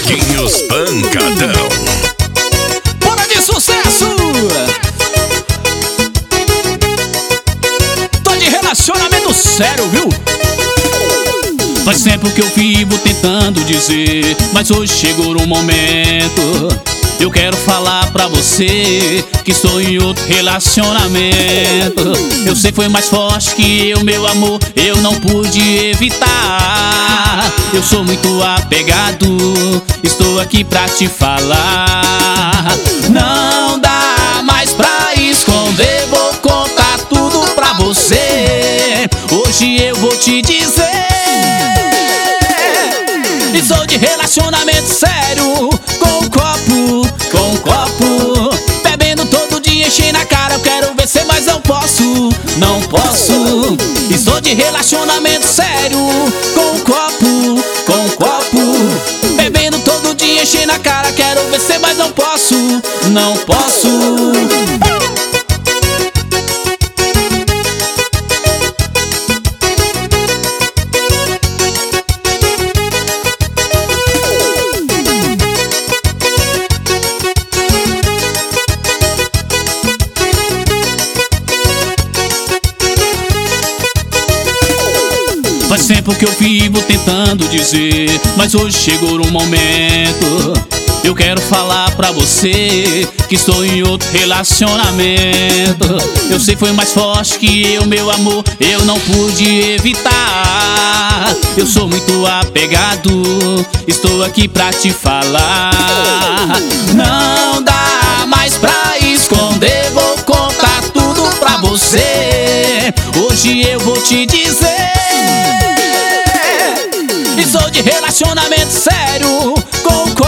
Marquinhos Pancadão. Bora de sucesso! Tô de relacionamento sério, viu? Faz tempo que eu vivo tentando dizer, mas hoje chegou um momento. Eu quero falar pra você que estou em outro relacionamento. Eu sei que foi mais forte que eu, meu amor, eu não pude evitar. Eu sou muito apegado, estou aqui pra te falar. Não dá mais pra esconder, vou contar tudo pra você. Hoje eu vou te dizer. Estou de relacionamento sério, com um copo, bebendo todo dia, enchendo a cara. Eu quero vencer, mas não posso, não posso. Estou de relacionamento sério, com um copo, bebendo todo dia, enchendo a cara. Quero vencer, mas não posso, não posso. Faz tempo que eu vivo tentando dizer, mas hoje chegou um momento. Eu quero falar pra você que estou em outro relacionamento. Eu sei que foi mais forte que eu, meu amor, eu não pude evitar. Eu sou muito apegado, estou aqui pra te falar. Não dá mais pra esconder, vou contar tudo pra você. Hoje eu vou te dizer. Estou de relacionamento sério, com um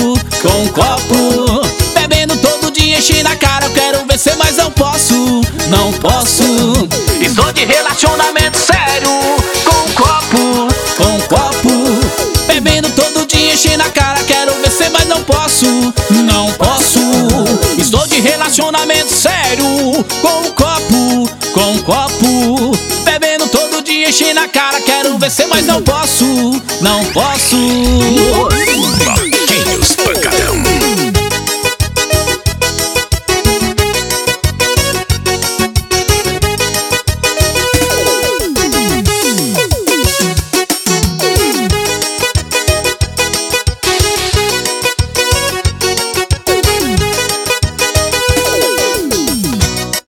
copo, bebendo todo dia, enchendo a cara. Eu quero vencer, mas não posso, não posso. Estou de relacionamento sério, com um copo, bebendo todo dia, enchendo a cara. Quero vencer, mas não posso, não posso. Estou de relacionamento sério, com um copo, bebendo todo dia, enchendo a cara. Quero vencer, mas não posso, não posso.